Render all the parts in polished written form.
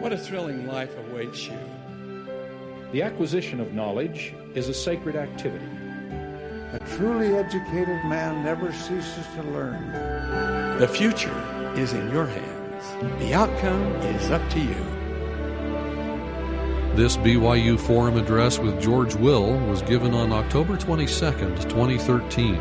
What a thrilling life awaits you. The acquisition of knowledge is a sacred activity. A truly educated man never ceases to learn. The future is in your hands. The outcome is up to you. This BYU Forum address with George Will was given on October 22nd, 2013.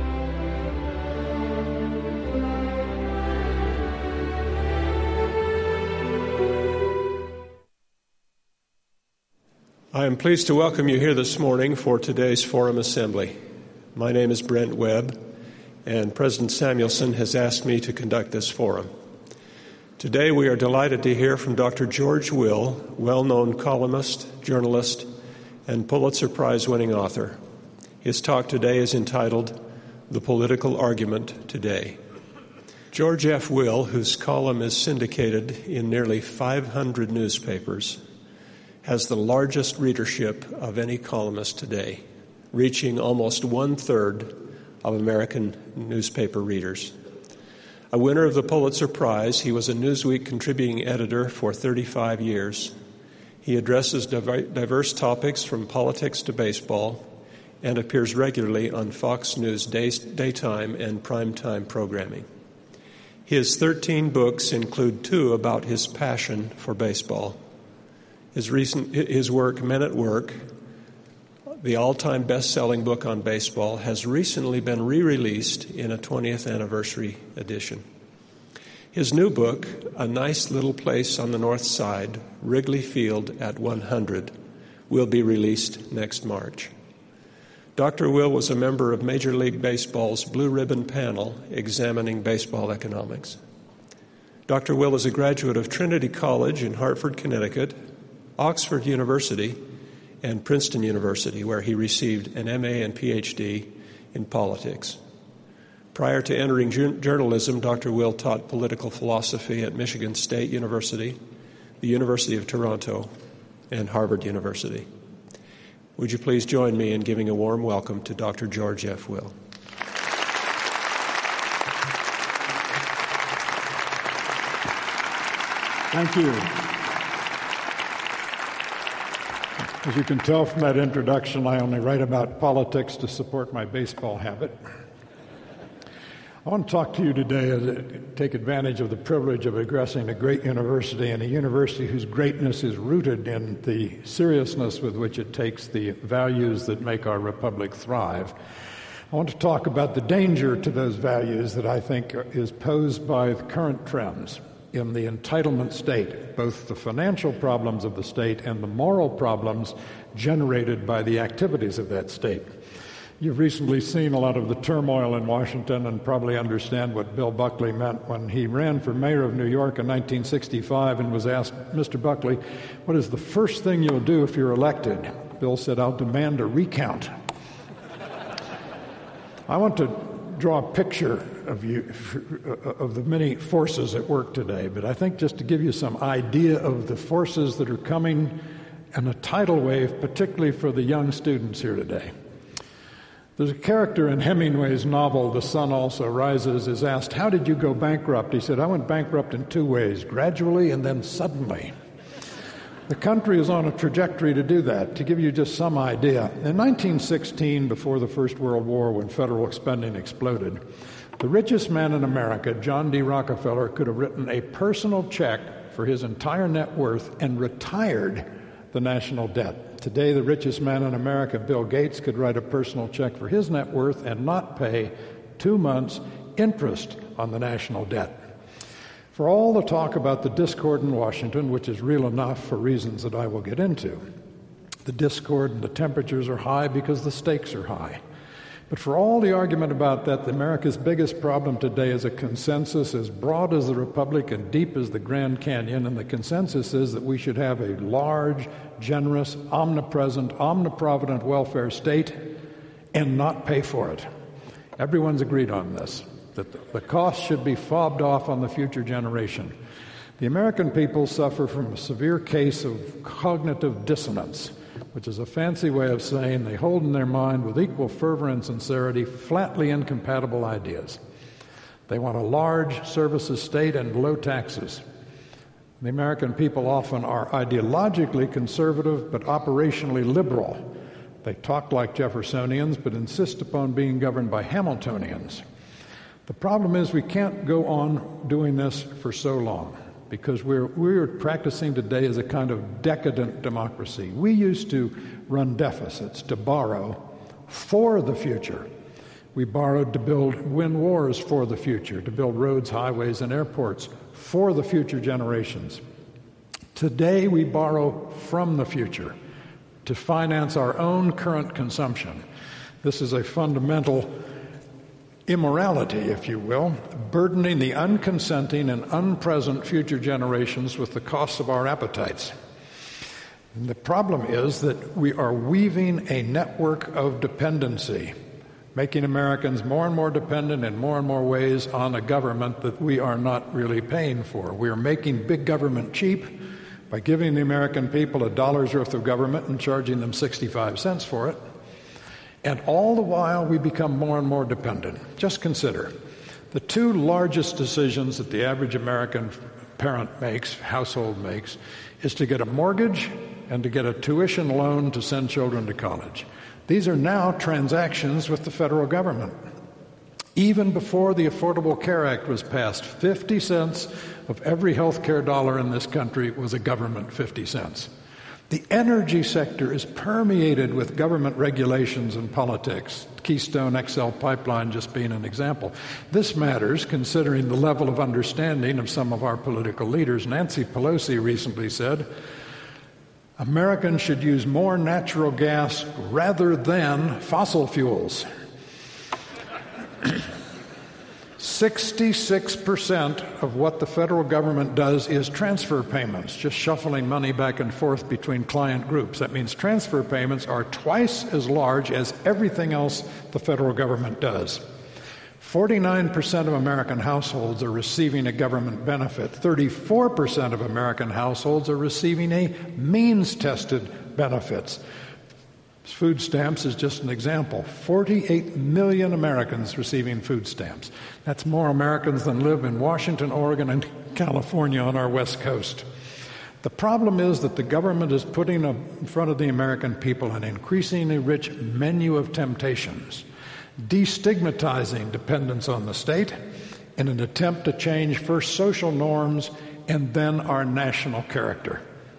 I am pleased to welcome you here this morning for today's Forum Assembly. My name is Brent Webb, and President Samuelson has asked me to conduct this forum. Today we are delighted to hear from Dr. George Will, well-known columnist, journalist, and Pulitzer Prize-winning author. His talk today is entitled, The Political Argument Today. George F. Will, whose column is syndicated in nearly 500 newspapers, has the largest readership of any columnist today, reaching almost one-third of American newspaper readers. A winner of the Pulitzer Prize, he was a Newsweek contributing editor for 35 years. He addresses diverse topics from politics to baseball and appears regularly on Fox News daytime and primetime programming. His 13 books include 2 about his passion for baseball. His work, Men at Work, the all-time best-selling book on baseball, has recently been re-released in a 20th anniversary edition. His new book, A Nice Little Place on the North Side, Wrigley Field at 100, will be released next March. Dr. Will was a member of Major League Baseball's Blue Ribbon panel examining baseball economics. Dr. Will is a graduate of Trinity College in Hartford, Connecticut, Oxford University, and Princeton University, where he received an MA and PhD in politics. Prior to entering journalism, Dr. Will taught political philosophy at Michigan State University, the University of Toronto, and Harvard University. Would you please join me in giving a warm welcome to Dr. George F. Will. Thank you. As you can tell from that introduction, I only write about politics to support my baseball habit. I want to talk to you today, take advantage of the privilege of addressing a great university, and a university whose greatness is rooted in the seriousness with which it takes the values that make our republic thrive. I want to talk about the danger to those values that I think is posed by the current trends in the entitlement state, both the financial problems of the state and the moral problems generated by the activities of that state. You've recently seen a lot of the turmoil in Washington and probably understand what Bill Buckley meant when he ran for mayor of New York in 1965 and was asked, Mr. Buckley, what is the first thing you'll do if you're elected? Bill said, I'll demand a recount. I want to draw a picture of the many forces at work today, but I think just to give you some idea of the forces that are coming in a tidal wave, particularly for the young students here today. There's a character in Hemingway's novel, The Sun Also Rises, is asked, how did you go bankrupt? He said, I went bankrupt in 2 ways, gradually and then suddenly. The country is on a trajectory to do that. To give you just some idea, in 1916, before the First World War, when federal spending exploded, the richest man in America, John D. Rockefeller, could have written a personal check for his entire net worth and retired the national debt. Today, the richest man in America, Bill Gates, could write a personal check for his net worth and not pay 2 months' interest on the national debt. For all the talk about the discord in Washington, which is real enough for reasons that I will get into, the discord and the temperatures are high because the stakes are high. But for all the argument about that, America's biggest problem today is a consensus as broad as the Republic and deep as the Grand Canyon, and the consensus is that we should have a large, generous, omnipresent, omniprovident welfare state and not pay for it. Everyone's agreed on this, that the cost should be fobbed off on the future generation. The American people suffer from a severe case of cognitive dissonance, which is a fancy way of saying they hold in their mind with equal fervor and sincerity flatly incompatible ideas. They want a large services state and low taxes. The American people often are ideologically conservative but operationally liberal. They talk like Jeffersonians but insist upon being governed by Hamiltonians. The problem is we can't go on doing this for so long because we're practicing today as a kind of decadent democracy. We used to run deficits, to borrow for the future. We borrowed to win wars for the future, to build roads, highways, and airports for the future generations. Today we borrow from the future to finance our own current consumption. This is a fundamental immorality, if you will, burdening the unconsenting and unpresent future generations with the costs of our appetites. And the problem is that we are weaving a network of dependency, making Americans more and more dependent in more and more ways on a government that we are not really paying for. We are making big government cheap by giving the American people $1's worth of government and charging them 65 cents for it. And all the while, we become more and more dependent. Just consider, the two largest decisions that the average American parent makes, household makes, is to get a mortgage and to get a tuition loan to send children to college. These are now transactions with the federal government. Even before the Affordable Care Act was passed, 50 cents of every health care dollar in this country was a government 50 cents. The energy sector is permeated with government regulations and politics, Keystone XL pipeline just being an example. This matters considering the level of understanding of some of our political leaders. Nancy Pelosi recently said, Americans should use more natural gas rather than fossil fuels. 66% of what the federal government does is transfer payments, just shuffling money back and forth between client groups. That means transfer payments are twice as large as everything else the federal government does. 49% of American households are receiving a government benefit. 34% of American households are receiving a means-tested benefits. Food stamps is just an example. 48 million Americans receiving food stamps. That's more Americans than live in Washington, Oregon, and California on our West Coast. The problem is that the government is putting in front of the American people an increasingly rich menu of temptations, destigmatizing dependence on the state in an attempt to change first social norms and then our national character.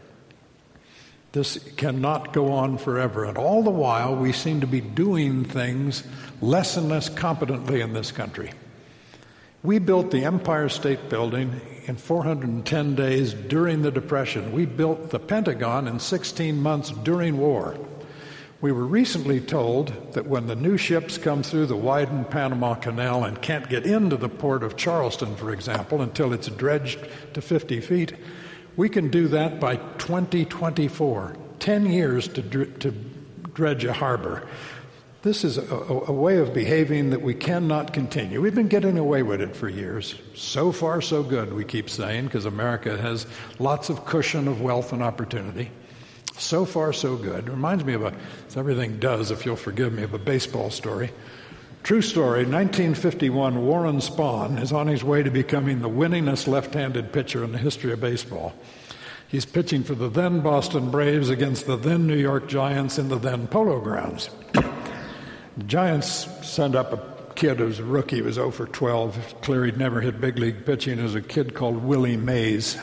This cannot go on forever, and all the while we seem to be doing things less and less competently in this country. We built the Empire State Building in 410 days during the Depression. We built the Pentagon in 16 months during war. We were recently told that when the new ships come through the widened Panama Canal and can't get into the port of Charleston, for example, until it's dredged to 50 feet, we can do that by 2024, 10 years to dredge a harbor. This is a way of behaving that we cannot continue. We've been getting away with it for years. So far, so good, we keep saying, because America has lots of cushion of wealth and opportunity. So far, so good. It reminds me of as everything does, if you'll forgive me, of a baseball story. True story, 1951, Warren Spahn is on his way to becoming the winningest left-handed pitcher in the history of baseball. He's pitching for the then Boston Braves against the then New York Giants in the then Polo Grounds. The Giants sent up a kid who was a rookie, he was 0 for 12. It's clear he'd never hit big league pitching. It was a kid called Willie Mays.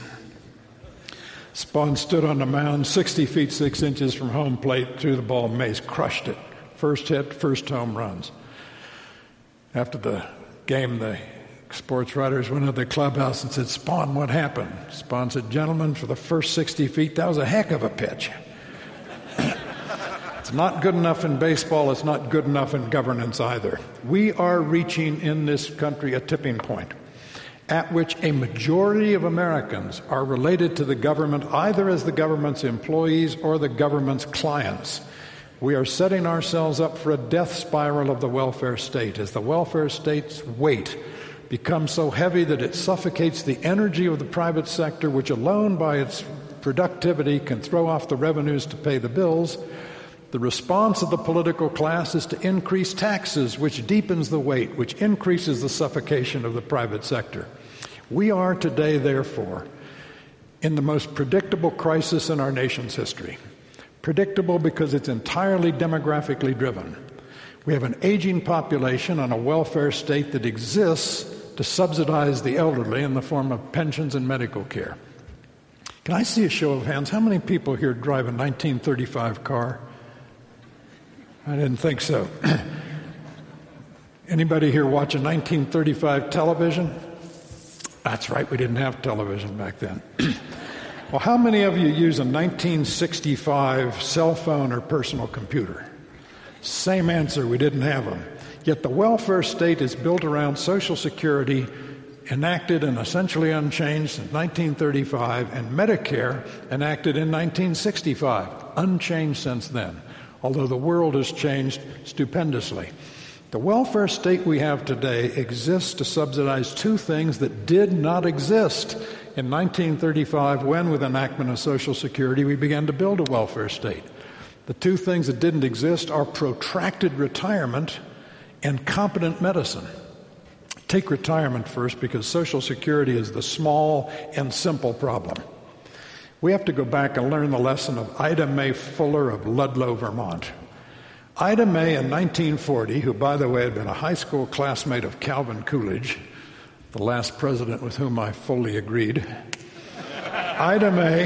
Spahn stood on the mound 60 feet 6 inches from home plate, threw the ball. Mays crushed it. First hit, first home runs. After the game, the sports writers went to the clubhouse and said, Spahn, what happened? Spahn said, gentlemen, for the first 60 feet, that was a heck of a pitch. It's not good enough in baseball. It's not good enough in governance either. We are reaching in this country a tipping point at which a majority of Americans are related to the government either as the government's employees or the government's clients. We are setting ourselves up for a death spiral of the welfare state as the welfare state's weight becomes so heavy that it suffocates the energy of the private sector, which alone by its productivity can throw off the revenues to pay the bills. The response of the political class is to increase taxes, which deepens the weight, which increases the suffocation of the private sector. We are today, therefore, in the most predictable crisis in our nation's history. Predictable because it's entirely demographically driven. We have an aging population and a welfare state that exists to subsidize the elderly in the form of pensions and medical care. Can I see a show of hands? How many people here drive a 1935 car? I didn't think so. Anybody here watch a 1935 television? That's right, we didn't have television back then. Well, how many of you use a 1965 cell phone or personal computer? Same answer, we didn't have them. Yet the welfare state is built around Social Security, enacted and essentially unchanged since 1935, and Medicare enacted in 1965, unchanged since then, although the world has changed stupendously. The welfare state we have today exists to subsidize two things that did not exist in 1935 when, with enactment of Social Security, we began to build a welfare state. The two things that didn't exist are protracted retirement and competent medicine. Take retirement first, because Social Security is the small and simple problem. We have to go back and learn the lesson of Ida Mae Fuller of Ludlow, Vermont. Ida Mae in 1940, who, by the way, had been a high school classmate of Calvin Coolidge, the last president with whom I fully agreed. Ida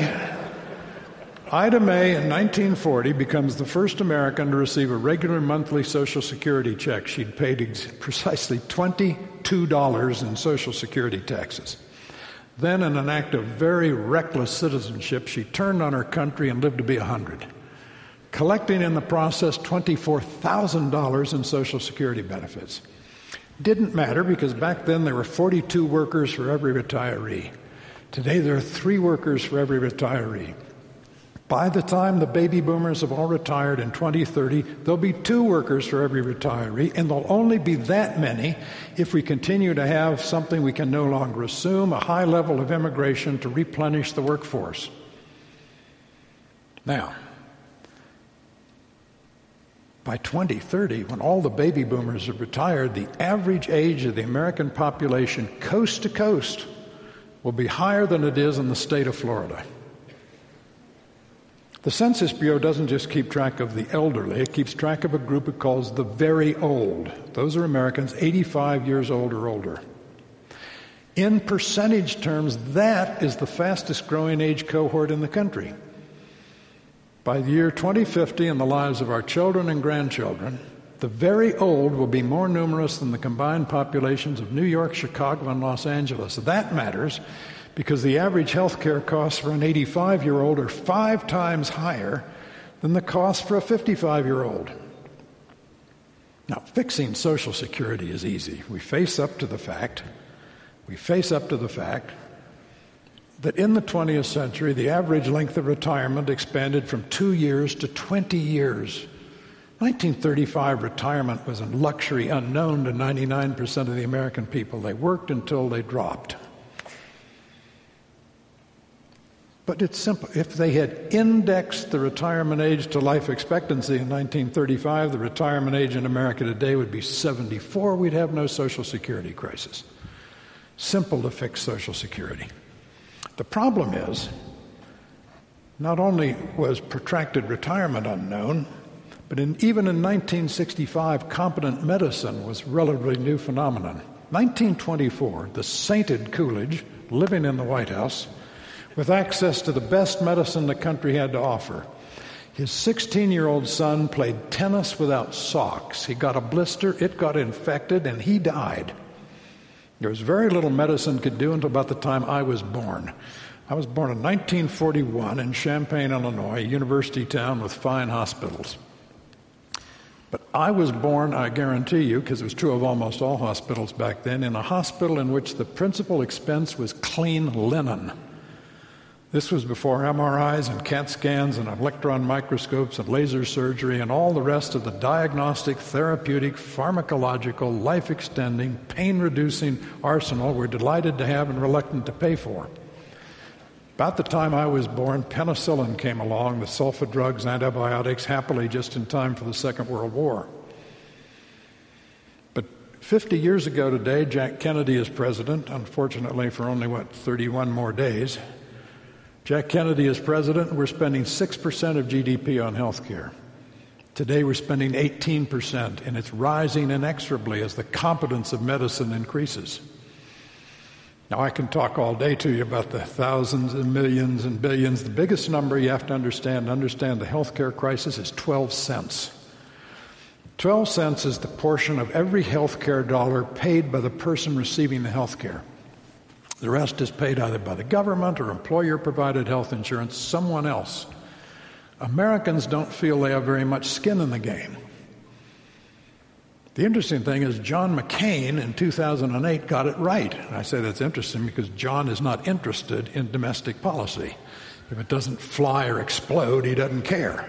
Mae in 1940 becomes the first American to receive a regular monthly Social Security check. She'd paid precisely $22 in Social Security taxes. Then, in an act of very reckless citizenship, she turned on her country and lived to be 100, collecting in the process $24,000 in Social Security benefits. Didn't matter, because back then there were 42 workers for every retiree. Today there are 3 workers for every retiree. By the time the baby boomers have all retired in 2030, there'll be 2 workers for every retiree, and there'll only be that many if we continue to have something we can no longer assume, a high level of immigration to replenish the workforce. Now, by 2030, when all the baby boomers have retired, the average age of the American population, coast to coast, will be higher than it is in the state of Florida. The Census Bureau doesn't just keep track of the elderly, it keeps track of a group it calls the very old. Those are Americans 85 years old or older. In percentage terms, that is the fastest growing age cohort in the country. By the year 2050, in the lives of our children and grandchildren, the very old will be more numerous than the combined populations of New York, Chicago, and Los Angeles. That matters because the average health care costs for an 85-year-old are 5 times higher than the cost for a 55-year-old. Now, fixing Social Security is easy. We face up to the fact that in the 20th century, the average length of retirement expanded from 2 years to 20 years. 1935 retirement was a luxury unknown to 99% of the American people. They worked until they dropped. But it's simple. If they had indexed the retirement age to life expectancy in 1935, the retirement age in America today would be 74. We'd have no Social Security crisis. Simple to fix Social Security. The problem is, not only was protracted retirement unknown, but even in 1965, competent medicine was a relatively new phenomenon. 1924, the sainted Coolidge, living in the White House, with access to the best medicine the country had to offer. His 16-year-old son played tennis without socks. He got a blister, it got infected, and he died. There was very little medicine could do until about the time I was born. I was born in 1941 in Champaign, Illinois, a university town with fine hospitals. But I was born, I guarantee you, because it was true of almost all hospitals back then, in a hospital in which the principal expense was clean linen. This was before MRIs and CAT scans and electron microscopes and laser surgery and all the rest of the diagnostic, therapeutic, pharmacological, life-extending, pain-reducing arsenal we're delighted to have and reluctant to pay for. About the time I was born, penicillin came along, the sulfa drugs, antibiotics, happily just in time for the Second World War. But 50 years ago today, Jack Kennedy is president, unfortunately for only, 31 more days. Jack Kennedy is president, and we're spending 6% of GDP on health care. Today we're spending 18%, and it's rising inexorably as the competence of medicine increases. Now, I can talk all day to you about the thousands and millions and billions. The biggest number you have to understand the health care crisis is 12 cents. 12 cents is the portion of every health care dollar paid by the person receiving the health care. The rest is paid either by the government or employer-provided health insurance, someone else. Americans don't feel they have very much skin in the game. The interesting thing is John McCain in 2008 got it right. And I say that's interesting because John is not interested in domestic policy. If it doesn't fly or explode, he doesn't care.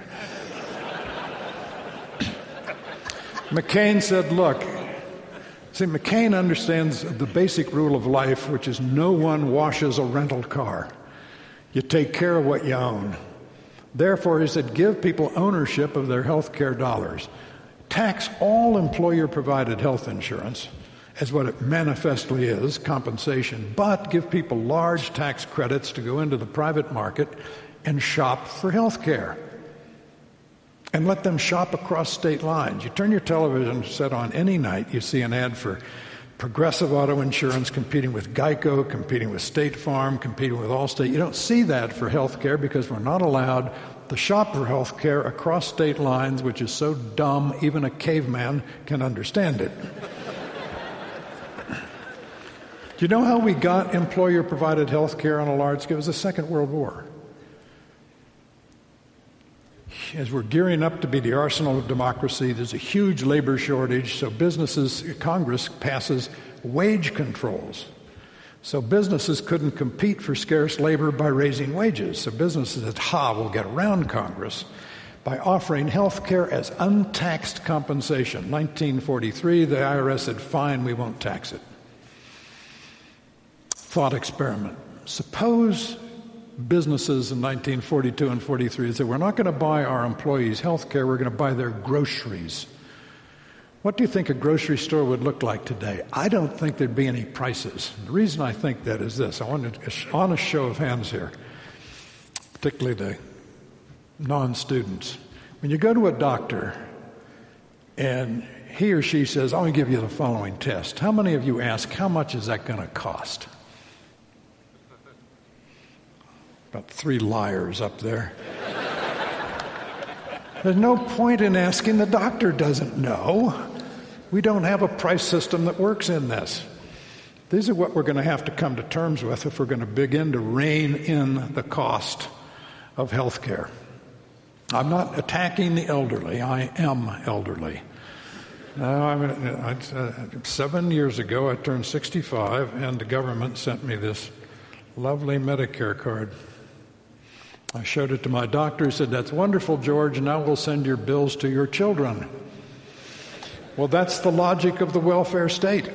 McCain said, look, see, McCain understands the basic rule of life, which is no one washes a rental car. You take care of what you own. Therefore, he said, give people ownership of their health care dollars. Tax all employer-provided health insurance as what it manifestly is, compensation, but give people large tax credits to go into the private market and shop for health care. And let them shop across state lines. You turn your television set on any night, you see an ad for Progressive Auto Insurance competing with Geico, competing with State Farm, competing with Allstate. You don't see that for health care because we're not allowed to shop for health care across state lines, which is so dumb even a caveman can understand it. Do you know how we got employer-provided health care on a large scale? It was the Second World War. As we're gearing up to be the arsenal of democracy, there's a huge labor shortage, so Congress passes wage controls. So businesses couldn't compete for scarce labor by raising wages. So businesses said, we'll get around Congress by offering health care as untaxed compensation. 1943, the IRS said, fine, we won't tax it. Thought experiment. Suppose businesses in 1942 and 43 said, we're not going to buy our employees health care, we're going to buy their groceries. What do you think a grocery store would look like today? I don't think there'd be any prices. The reason I think that is this. I want an honest show of hands here, particularly the non-students. When you go to a doctor and he or she says, I'm going to give you the following test, how many of you ask, how much is that going to cost? About 3 liars up there. There's no point in asking. The doctor doesn't know. We don't have a price system that works in this. These are what we're going to have to come to terms with if we're going to begin to rein in the cost of health care. I'm not attacking the elderly. I am elderly. 7 years ago, I turned 65, and the government sent me this lovely Medicare card. I showed it to my doctor. He said, that's wonderful, George. Now we'll send your bills to your children. Well, that's the logic of the welfare state.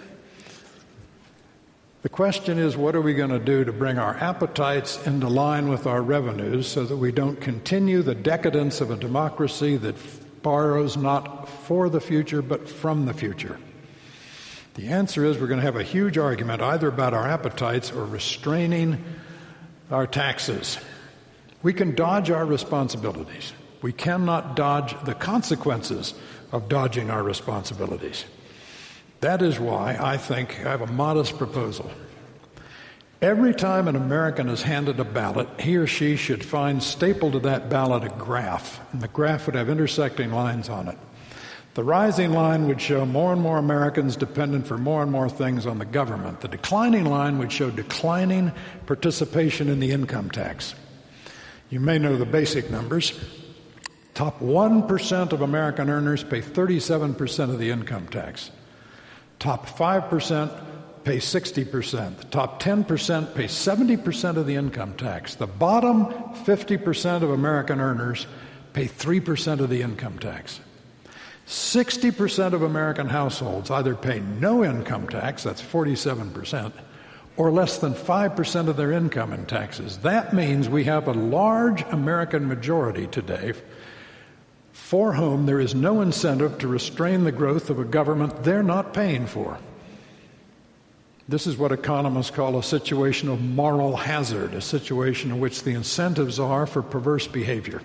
The question is, what are we going to do to bring our appetites into line with our revenues so that we don't continue the decadence of a democracy that borrows not for the future but from the future? The answer is we're going to have a huge argument either about our appetites or restraining our taxes. We can dodge our responsibilities. We cannot dodge the consequences of dodging our responsibilities. That is why I think I have a modest proposal. Every time an American is handed a ballot, he or she should find stapled to that ballot a graph, and the graph would have intersecting lines on it. The rising line would show more and more Americans dependent for more and more things on the government. The declining line would show declining participation in the income tax. You may know the basic numbers. Top 1% of American earners pay 37% of the income tax. Top 5% pay 60%. The top 10% pay 70% of the income tax. The bottom 50% of American earners pay 3% of the income tax. 60% of American households either pay no income tax, that's 47%, or less than 5% of their income in taxes. That means we have a large American majority today for whom there is no incentive to restrain the growth of a government they're not paying for. This is what economists call a situation of moral hazard, a situation in which the incentives are for perverse behavior.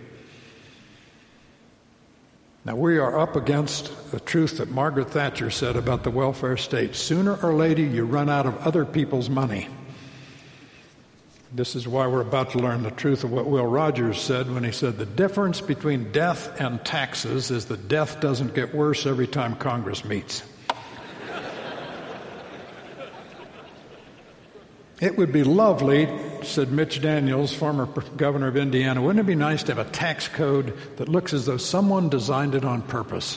Now, we are up against the truth that Margaret Thatcher said about the welfare state. Sooner or later, you run out of other people's money. This is why we're about to learn the truth of what Will Rogers said when he said the difference between death and taxes is that death doesn't get worse every time Congress meets. It would be lovely, said Mitch Daniels, former governor of Indiana, wouldn't it be nice to have a tax code that looks as though someone designed it on purpose?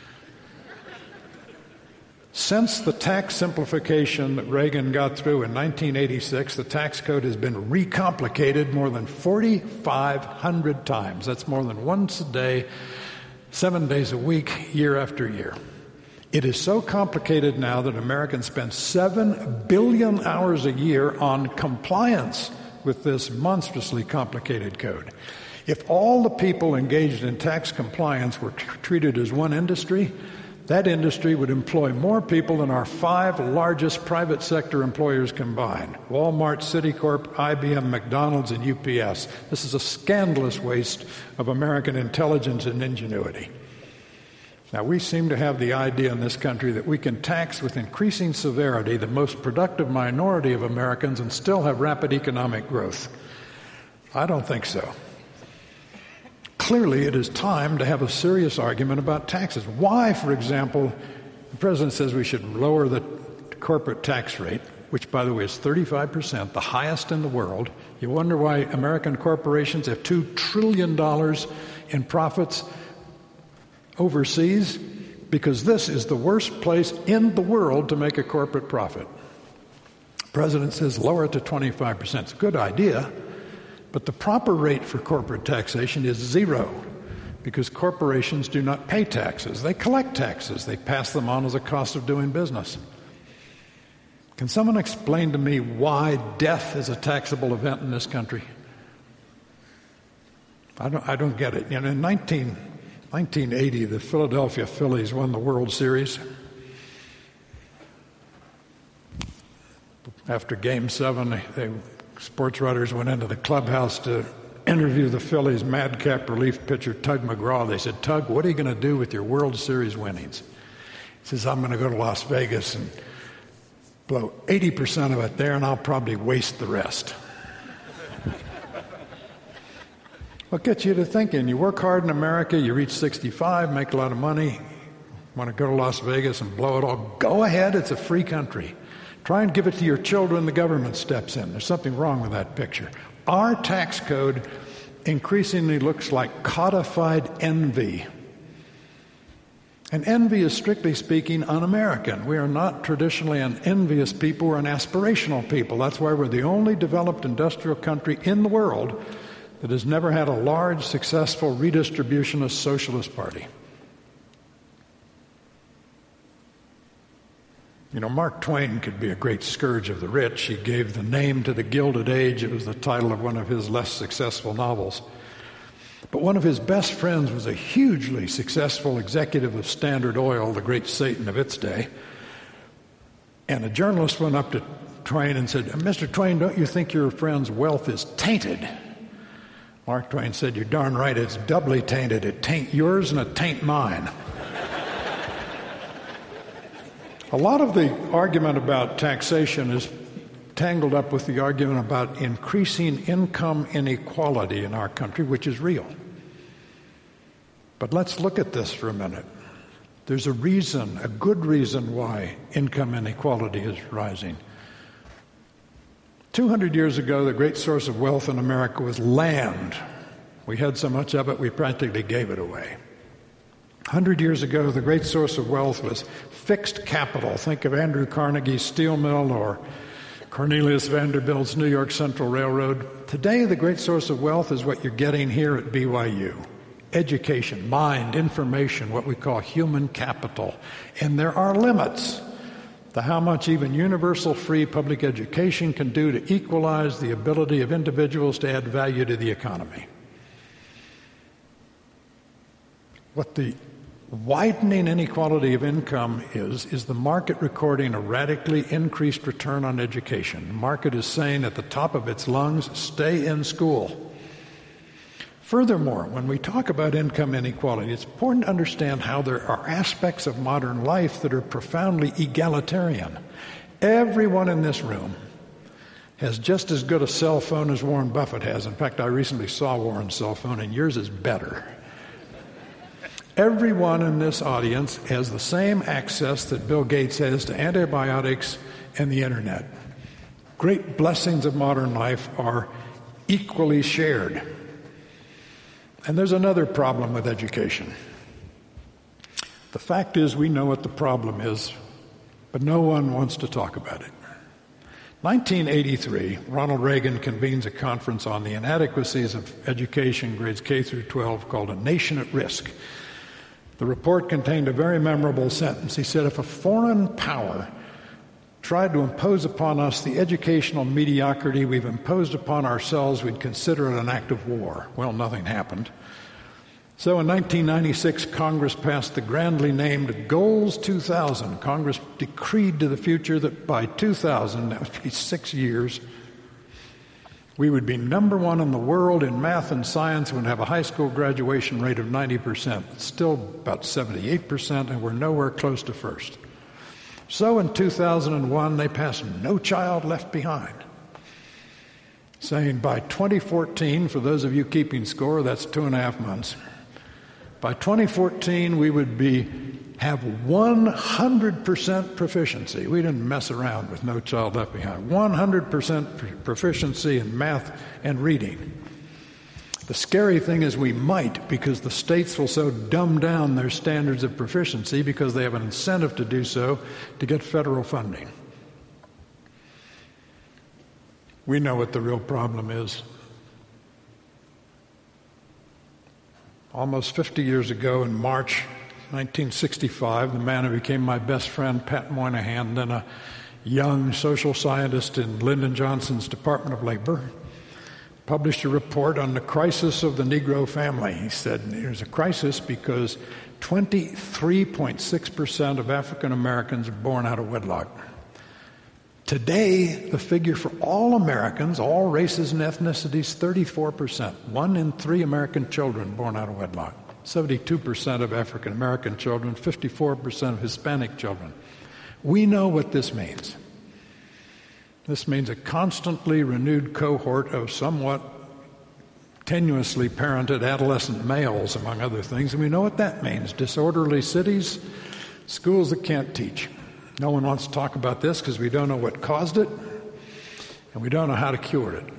Since the tax simplification that Reagan got through in 1986, the tax code has been recomplicated more than 4,500 times. That's more than once a day, 7 days a week, year after year. It is so complicated now that Americans spend 7 billion hours a year on compliance with this monstrously complicated code. If all the people engaged in tax compliance were treated as one industry, that industry would employ more people than our 5 largest private sector employers combined: Walmart, Citicorp, IBM, McDonald's, and UPS. This is a scandalous waste of American intelligence and ingenuity. Now, we seem to have the idea in this country that we can tax with increasing severity the most productive minority of Americans and still have rapid economic growth. I don't think so. Clearly, it is time to have a serious argument about taxes. Why, for example, the president says we should lower the corporate tax rate, which, by the way, is 35%, the highest in the world. You wonder why American corporations have $2 trillion in profits overseas? Because this is the worst place in the world to make a corporate profit. The president says lower it to 25%. It's a good idea. But the proper rate for corporate taxation is 0, because corporations do not pay taxes. They collect taxes. They pass them on as a cost of doing business. Can someone explain to me why death is a taxable event in this country? I don't get it. You know, in 1980, the Philadelphia Phillies won the World Series. After Game 7, sports writers went into the clubhouse to interview the Phillies' madcap relief pitcher, Tug McGraw. They said, "Tug, what are you going to do with your World Series winnings?" He says, "I'm going to go to Las Vegas and blow 80% of it there, and I'll probably waste the rest." What gets you to thinking? You work hard in America, you reach 65, make a lot of money, want to go to Las Vegas and blow it all. Go ahead, it's a free country. Try and give it to your children, the government steps in. There's something wrong with that picture. Our tax code increasingly looks like codified envy. And envy is, strictly speaking, un-American. We are not traditionally an envious people, we're an aspirational people. That's why we're the only developed industrial country in the world that has never had a large, successful redistributionist socialist party. You know, Mark Twain could be a great scourge of the rich. He gave the name to the Gilded Age. It was the title of one of his less successful novels. But one of his best friends was a hugely successful executive of Standard Oil, the great Satan of its day. And a journalist went up to Twain and said, "Mr. Twain, don't you think your friend's wealth is tainted?" Mark Twain said, "You're darn right, it's doubly tainted. It taint yours and it taint mine." A lot of the argument about taxation is tangled up with the argument about increasing income inequality in our country, which is real. But let's look at this for a minute. There's a reason, a good reason why income inequality is rising. 200 years ago, the great source of wealth in America was land. We had so much of it, we practically gave it away. 100 years ago, the great source of wealth was fixed capital. Think of Andrew Carnegie's steel mill or Cornelius Vanderbilt's New York Central Railroad. Today, the great source of wealth is what you're getting here at BYU. Education, mind, information, what we call human capital. And there are limits to how much even universal free public education can do to equalize the ability of individuals to add value to the economy. What the widening inequality of income is the market recording a radically increased return on education. The market is saying at the top of its lungs, stay in school. Furthermore, when we talk about income inequality, it's important to understand how there are aspects of modern life that are profoundly egalitarian. Everyone in this room has just as good a cell phone as Warren Buffett has. In fact, I recently saw Warren's cell phone, and yours is better. Everyone in this audience has the same access that Bill Gates has to antibiotics and the internet. Great blessings of modern life are equally shared. And there's another problem with education. The fact is, we know what the problem is, but no one wants to talk about it. 1983, Ronald Reagan convenes a conference on the inadequacies of education, grades K through 12, called A Nation at Risk. The report contained a very memorable sentence. He said, if a foreign power tried to impose upon us the educational mediocrity we've imposed upon ourselves, we'd consider it an act of war. Well, nothing happened. So in 1996, Congress passed the grandly named Goals 2000. Congress decreed to the future that by 2000, that would be 6 years, we would be number one in the world in math and science and would have a high school graduation rate of 90%. It's still about 78%, and we're nowhere close to first. So in 2001, they passed No Child Left Behind, saying by 2014, for those of you keeping score, that's 2.5 months, by 2014, we would have 100% proficiency. We didn't mess around with No Child Left Behind. 100% proficiency in math and reading. The scary thing is we might, because the states will so dumb down their standards of proficiency because they have an incentive to do so to get federal funding. We know what the real problem is. Almost 50 years ago in March 1965, the man who became my best friend, Pat Moynihan, then a young social scientist in Lyndon Johnson's Department of Labor, published a report on the crisis of the Negro family. He said there's a crisis because 23.6% of African Americans are born out of wedlock. Today, the figure for all Americans, all races and ethnicities, 34%. 1 in 3 American children born out of wedlock. 72% of African American children, 54% of Hispanic children. We know what this means. This means a constantly renewed cohort of somewhat tenuously parented adolescent males, among other things, and we know what that means. Disorderly cities, schools that can't teach. No one wants to talk about this because we don't know what caused it, and we don't know how to cure it.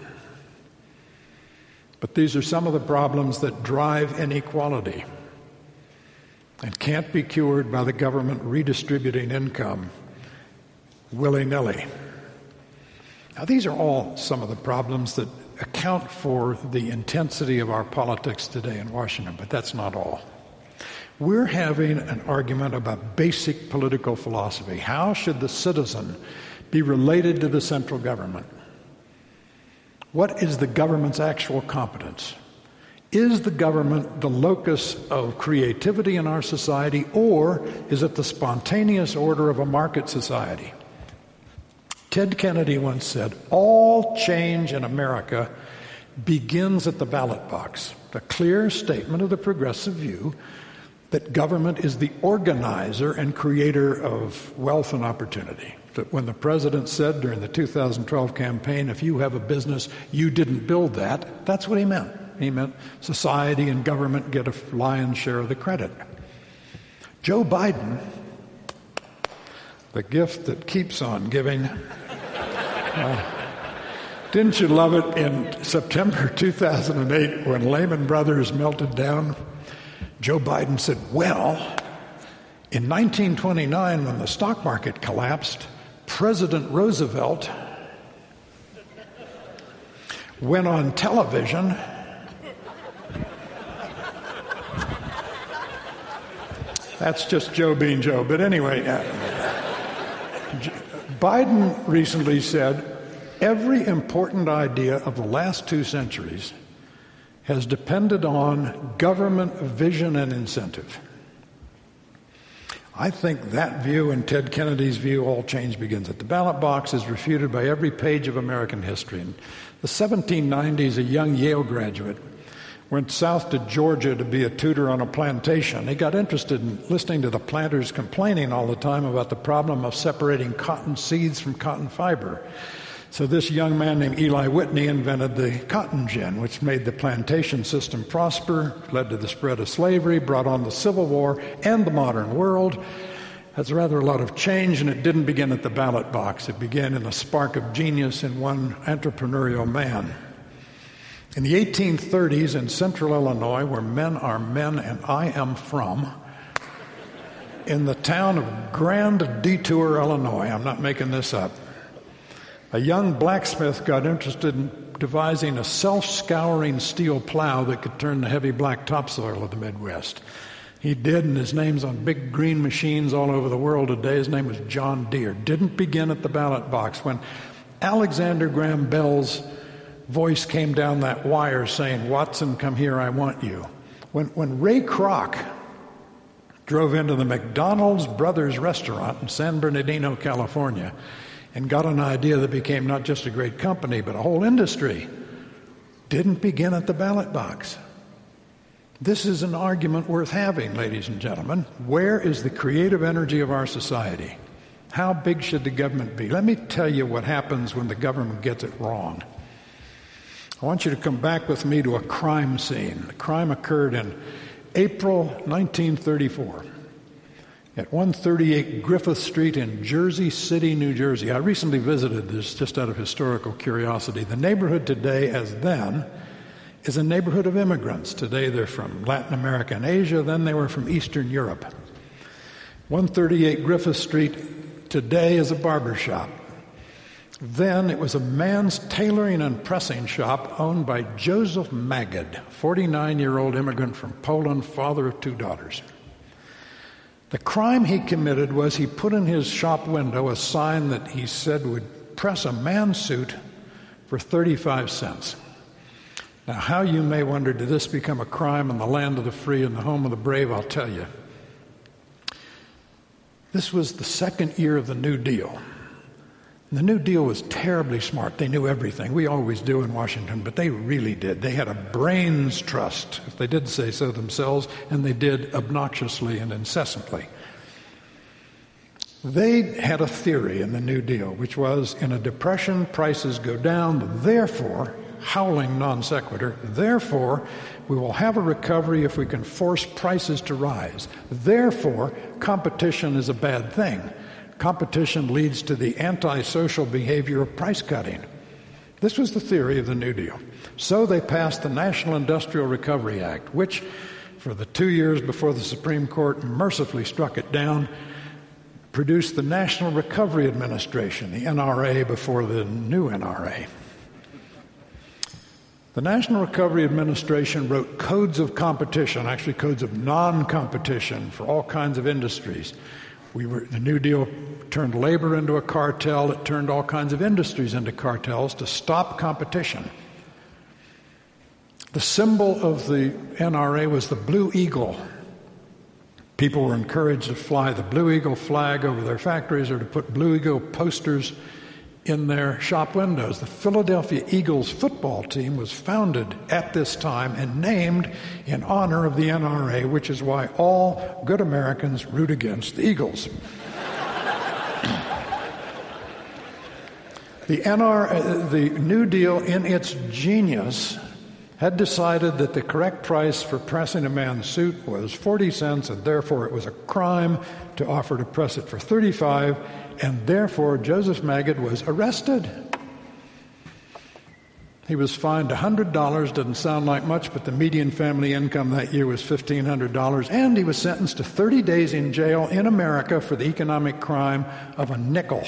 But these are some of the problems that drive inequality and can't be cured by the government redistributing income willy-nilly. Now, these are all some of the problems that account for the intensity of our politics today in Washington, but that's not all. We're having an argument about basic political philosophy. How should the citizen be related to the central government? What is the government's actual competence? Is the government the locus of creativity in our society, or is it the spontaneous order of a market society? Ted Kennedy once said, all change in America begins at the ballot box. A clear statement of the progressive view that government is the organizer and creator of wealth and opportunity. That when the president said during the 2012 campaign, if you have a business, you didn't build that, that's what he meant. He meant society and government get a lion's share of the credit. Joe Biden, the gift that keeps on giving, didn't you love it in September 2008 when Lehman Brothers melted down? Joe Biden said, well, in 1929 when the stock market collapsed, President Roosevelt went on television That's just Joe being Joe. But anyway, Biden recently said every important idea of the last 2 centuries has depended on government vision and incentive. I think that view and Ted Kennedy's view, all change begins at the ballot box, is refuted by every page of American history. In the 1790s, a young Yale graduate went south to Georgia to be a tutor on a plantation. He got interested in listening to the planters complaining all the time about the problem of separating cotton seeds from cotton fiber. So this young man named Eli Whitney invented the cotton gin, which made the plantation system prosper, led to the spread of slavery, brought on the Civil War and the modern world. That's rather a lot of change, and it didn't begin at the ballot box. It began in a spark of genius in one entrepreneurial man. In the 1830s in central Illinois, where men are men and I am from, in the town of Grand Detour, Illinois, I'm not making this up, a young blacksmith got interested in devising a self-scouring steel plow that could turn the heavy black topsoil of the Midwest. He did, and his name's on big green machines all over the world today. His name was John Deere. Didn't begin at the ballot box. When Alexander Graham Bell's voice came down that wire saying, "Watson, come here, I want you." When Ray Kroc drove into the McDonald's Brothers restaurant in San Bernardino, California, and got an idea that became not just a great company, but a whole industry, didn't begin at the ballot box. This is an argument worth having, ladies and gentlemen. Where is the creative energy of our society? How big should the government be? Let me tell you what happens when the government gets it wrong. I want you to come back with me to a crime scene. The crime occurred in April 1934. At 138 Griffith Street in Jersey City, New Jersey. I recently visited this just out of historical curiosity. The neighborhood today, as then, is a neighborhood of immigrants. Today they're from Latin America and Asia, then they were from Eastern Europe. 138 Griffith Street today is a barber shop. Then it was a man's tailoring and pressing shop owned by Joseph Magid, 49-year-old immigrant from Poland, father of 2 daughters. The crime he committed was he put in his shop window a sign that he said would press a man's suit for 35 cents. Now, how, you may wonder, did this become a crime in the land of the free and the home of the brave? I'll tell you. This was the second year of the New Deal. The New Deal was terribly smart. They knew everything. We always do in Washington, but they really did. They had a brains trust, if they did say so themselves, and they did obnoxiously and incessantly. They had a theory in the New Deal, which was, in a depression, prices go down, therefore, howling non sequitur, therefore, we will have a recovery if we can force prices to rise. Therefore, competition is a bad thing. Competition leads to the antisocial behavior of price cutting. This was the theory of the New Deal. So they passed the National Industrial Recovery Act, which, for the 2 years before the Supreme Court mercifully struck it down, produced the National Recovery Administration, the NRA, before the new NRA. The National Recovery Administration wrote codes of competition, actually codes of non-competition for all kinds of industries. The New Deal turned labor into a cartel. It turned all kinds of industries into cartels to stop competition. The symbol of the NRA was the Blue Eagle. People were encouraged to fly the Blue Eagle flag over their factories or to put Blue Eagle posters in their shop windows. The Philadelphia Eagles football team was founded at this time and named in honor of the NRA, which is why all good Americans root against the Eagles. The New Deal, in its genius, had decided that the correct price for pressing a man's suit was 40 cents, and therefore it was a crime to offer to press it for 35, and therefore Joseph Magid was arrested. He was fined $100. Doesn't sound like much, but the median family income that year was $1,500, and he was sentenced to 30 days in jail in America for the economic crime of a nickel.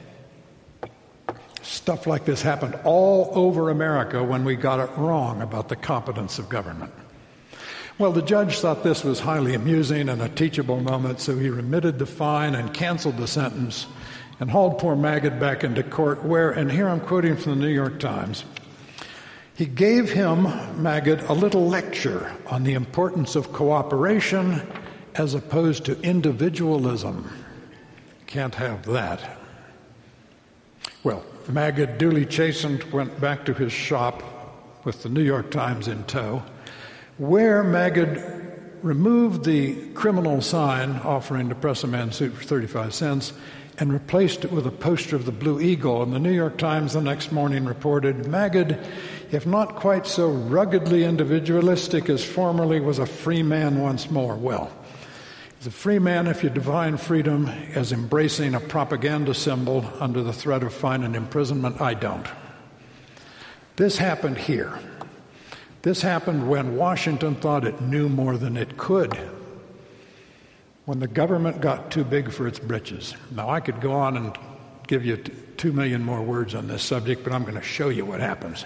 Stuff like this happened all over America when we got it wrong about the competence of government. Well, the judge thought this was highly amusing and a teachable moment, so he remitted the fine and canceled the sentence and hauled poor Magid back into court where, and here I'm quoting from the New York Times, he gave him, Magid, a little lecture on the importance of cooperation as opposed to individualism. Can't have that. Well, Magid, duly chastened, went back to his shop with the New York Times in tow, where Magid removed the criminal sign offering to press a man's suit for 35 cents and replaced it with a poster of the Blue Eagle. And the New York Times the next morning reported, Magid, if not quite so ruggedly individualistic as formerly, was a free man once more. Well, he's a free man if you define freedom as embracing a propaganda symbol under the threat of fine and imprisonment. I don't. This happened here. This happened when Washington thought it knew more than it could, when the government got too big for its britches. Now, I could go on and give you 2 million more words on this subject, but I'm going to show you what happens.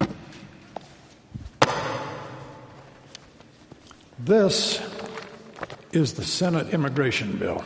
This is the Senate immigration bill.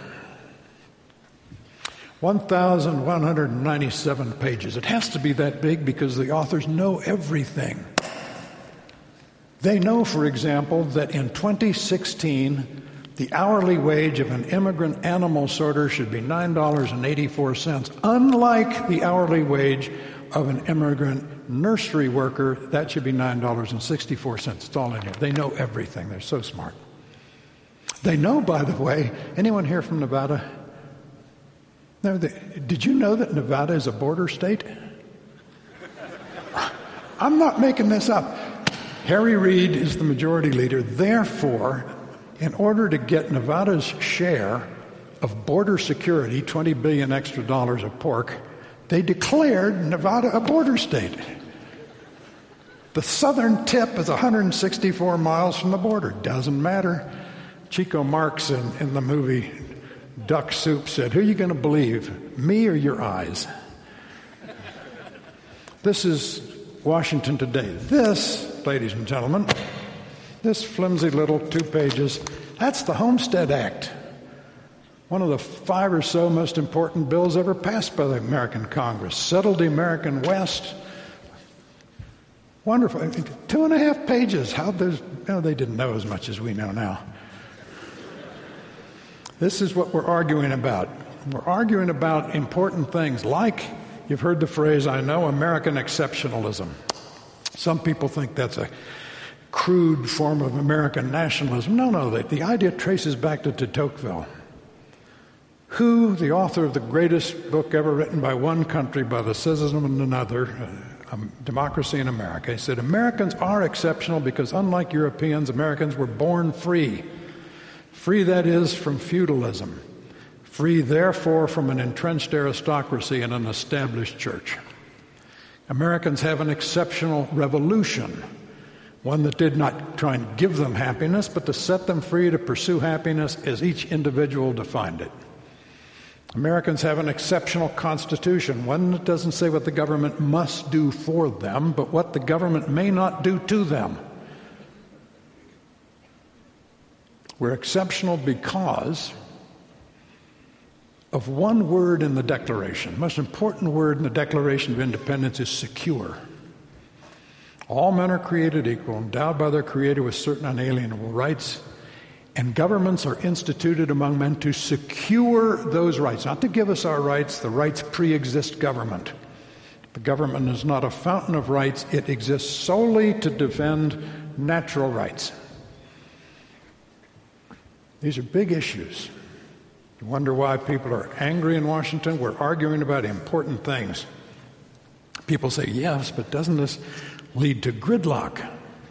1,197 pages. It has to be that big because the authors know everything. They know, for example, that in 2016, the hourly wage of an immigrant animal sorter should be $9.84, unlike the hourly wage of an immigrant nursery worker. That should be $9.64. It's all in here. They know everything. They're so smart. They know, by the way, anyone here from Nevada? No, did you know that Nevada is a border state? I'm not making this up. Harry Reid is the majority leader. Therefore, in order to get Nevada's share of border security, $20 billion extra dollars of pork, they declared Nevada a border state. The southern tip is 164 miles from the border. Doesn't matter. Chico Marx in the movie Duck Soup said, who are you going to believe, me or your eyes? This is Washington today. This, ladies and gentlemen, this flimsy little 2 pages, that's the Homestead Act. One of the 5 or so most important bills ever passed by the American Congress. Settled the American West. Wonderful. 2.5 pages. They didn't know as much as we know now. This is what we're arguing about. We're arguing about important things like, you've heard the phrase, I know, American exceptionalism. Some people think that's a crude form of American nationalism. No, the idea traces back to de Tocqueville, who, the author of the greatest book ever written by one country by the citizen of another, Democracy in America, he said, Americans are exceptional because unlike Europeans, Americans were born free. Free, that is, from feudalism. Free, therefore, from an entrenched aristocracy and an established church. Americans have an exceptional revolution, one that did not try and give them happiness, but to set them free to pursue happiness as each individual defined it. Americans have an exceptional constitution, one that doesn't say what the government must do for them, but what the government may not do to them. We're exceptional because of one word in the Declaration. The most important word in the Declaration of Independence is secure. All men are created equal, endowed by their Creator with certain unalienable rights, and governments are instituted among men to secure those rights, not to give us our rights. The rights pre-exist government. The government is not a fountain of rights. It exists solely to defend natural rights. These are big issues. You wonder why people are angry in Washington? We're arguing about important things. People say, yes, but doesn't this lead to gridlock?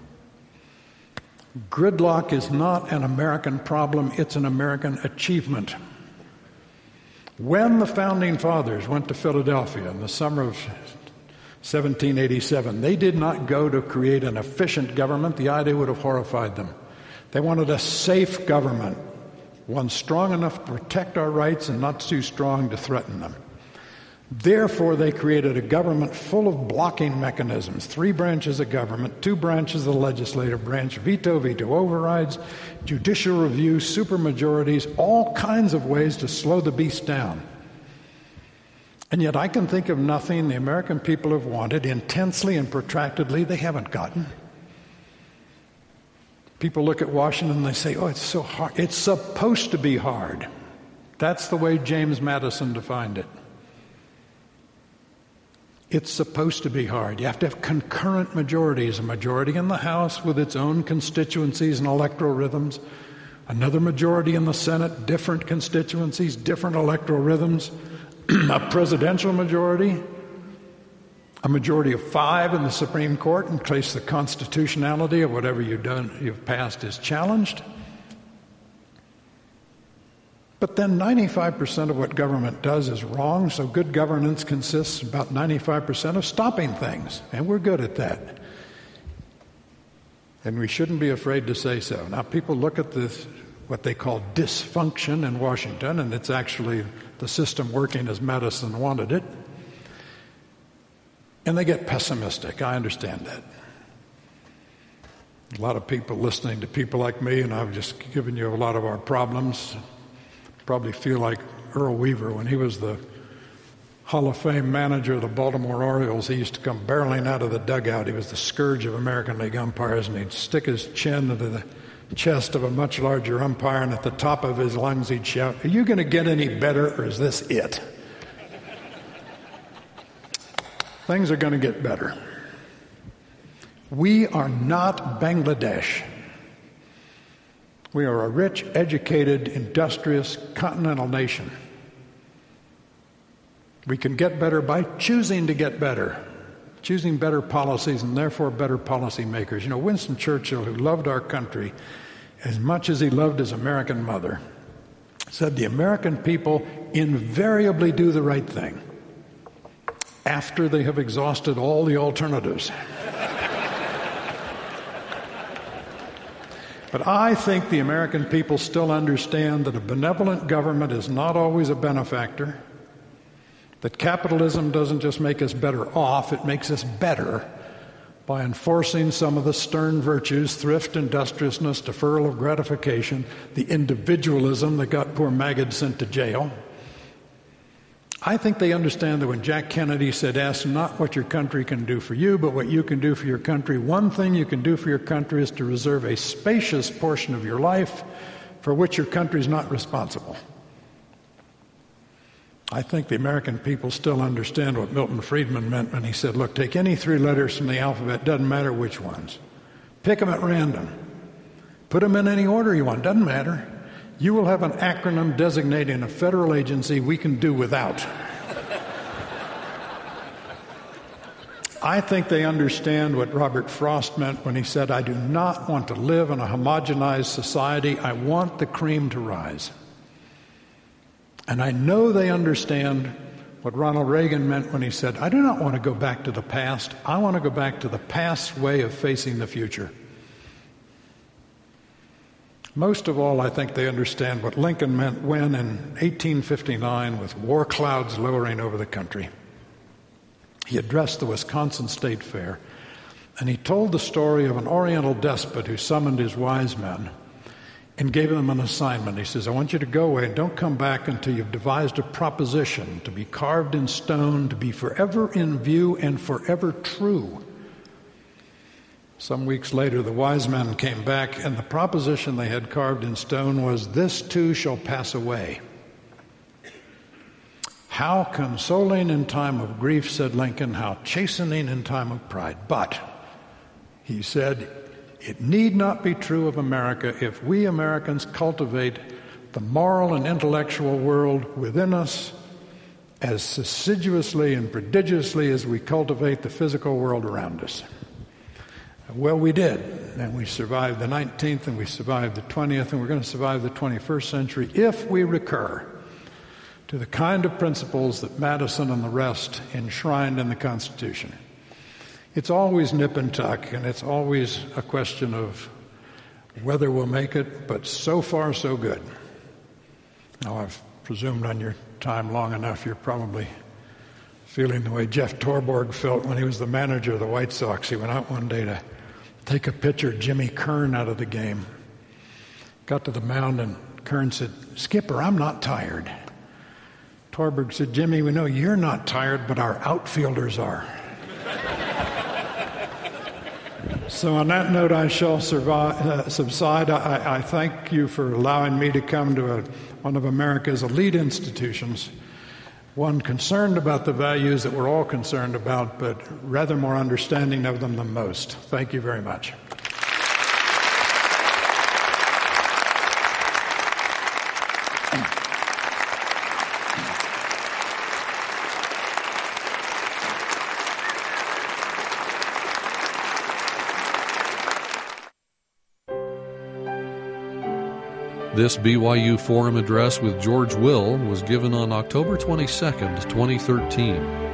Gridlock is not an American problem, it's an American achievement. When the Founding Fathers went to Philadelphia in the summer of 1787, they did not go to create an efficient government. The idea would have horrified them. They wanted a safe government, one strong enough to protect our rights and not too strong to threaten them. Therefore, they created a government full of blocking mechanisms, 3 branches of government, 2 branches of the legislative branch, veto overrides, judicial review, supermajorities, all kinds of ways to slow the beast down. And yet I can think of nothing the American people have wanted intensely and protractedly they haven't gotten. People look at Washington and they say, oh, it's so hard. It's supposed to be hard. That's the way James Madison defined it. It's supposed to be hard. You have to have concurrent majorities, a majority in the House with its own constituencies and electoral rhythms, another majority in the Senate, different constituencies, different electoral rhythms, a presidential majority, a majority of 5 in the Supreme Court in case the constitutionality of whatever you've passed is challenged. But then 95% of what government does is wrong, so good governance consists about 95% of stopping things, and we're good at that. And we shouldn't be afraid to say so. Now, people look at this, what they call dysfunction in Washington, and it's actually the system working as Madison wanted it, and they get pessimistic. I understand that. A lot of people listening to people like me, and I've just given you a lot of our problems, probably feel like Earl Weaver when he was the Hall of Fame manager of the Baltimore Orioles. He used to come barreling out of the dugout. He was the scourge of American League umpires, and he'd stick his chin into the chest of a much larger umpire, and at the top of his lungs he'd shout, "Are you going to get any better, or is this it?" Things are going to get better. We are not Bangladesh. We are a rich, educated, industrious, continental nation. We can get better by choosing to get better, choosing better policies and therefore better policy makers. You know, Winston Churchill, who loved our country as much as he loved his American mother, said the American people invariably do the right thing after they have exhausted all the alternatives. But I think the American people still understand that a benevolent government is not always a benefactor, that capitalism doesn't just make us better off, it makes us better by enforcing some of the stern virtues, thrift, industriousness, deferral of gratification, the individualism that got poor Magid sent to jail. I think they understand that when Jack Kennedy said, ask not what your country can do for you, but what you can do for your country, one thing you can do for your country is to reserve a spacious portion of your life for which your country is not responsible. I think the American people still understand what Milton Friedman meant when he said, look, take any 3 letters from the alphabet, doesn't matter which ones. Pick them at random. Put them in any order you want, doesn't matter. You will have an acronym designating a federal agency we can do without. I think they understand what Robert Frost meant when he said, I do not want to live in a homogenized society. I want the cream to rise. And I know they understand what Ronald Reagan meant when he said, I do not want to go back to the past. I want to go back to the past's way of facing the future. Most of all, I think they understand what Lincoln meant when, in 1859, with war clouds lowering over the country, he addressed the Wisconsin State Fair, and he told the story of an Oriental despot who summoned his wise men and gave them an assignment. He says, I want you to go away and don't come back until you've devised a proposition to be carved in stone, to be forever in view and forever true. Some weeks later, the wise men came back, and the proposition they had carved in stone was, this too shall pass away. How consoling in time of grief, said Lincoln, how chastening in time of pride. But, he said, it need not be true of America if we Americans cultivate the moral and intellectual world within us as assiduously and prodigiously as we cultivate the physical world around us. Well, we did, and we survived the 19th, and we survived the 20th, and we're going to survive the 21st century if we recur to the kind of principles that Madison and the rest enshrined in the Constitution. It's always nip and tuck, and it's always a question of whether we'll make it, but so far, so good. Now, I've presumed on your time long enough, you're probably feeling the way Jeff Torborg felt when he was the manager of the White Sox. He went out one day to take a pitcher, Jimmy Kern, out of the game. Got to the mound, and Kern said, Skipper, I'm not tired. Torborg said, Jimmy, we know you're not tired, but our outfielders are. So on that note, I shall subside. I thank you for allowing me to come to one of America's elite institutions, one concerned about the values that we're all concerned about, but rather more understanding of them than most. Thank you very much. This BYU Forum address with George Will was given on October 22, 2013.